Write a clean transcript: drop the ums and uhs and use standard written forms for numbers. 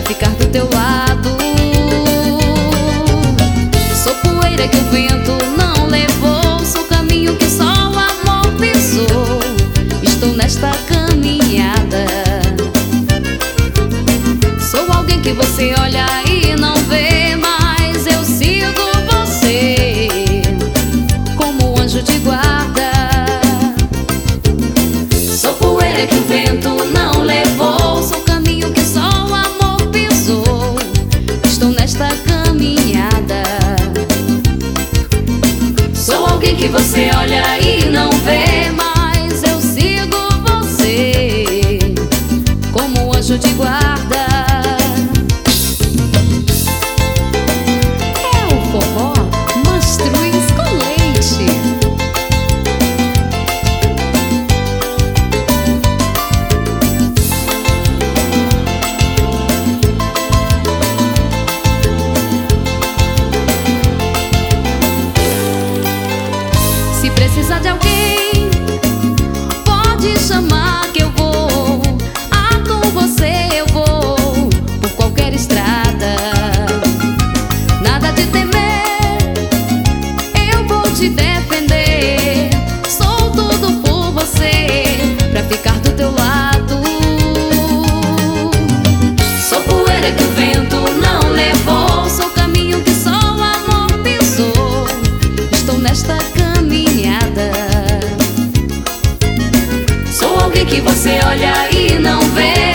ficar do teu lado. Sou poeira que o vento não levou, sou caminho que só o amor pisou. Estou nesta caminhada. Sou alguém que você olha e não vê, mas eu sigo você como anjo de guarda. Sou poeira que o vento não levou, sou caminho que só o amor pisou. Estou nesta caminhada. Sou alguém que você olha e não vê, mas eu sigo você como anjo de guarda. É o forró Mastruz com leite. Se precisar de alguém, pode chamar que eu vou. Ah, com você eu vou por qualquer estrada. Nada de temer, eu vou te defender. Sou tudo por você, pra ficar do teu lado. Sou poeira que o vento não levou, sou caminho que só o amor pisou. Estou nesta caminhada. Sou alguém que você olha e não vê,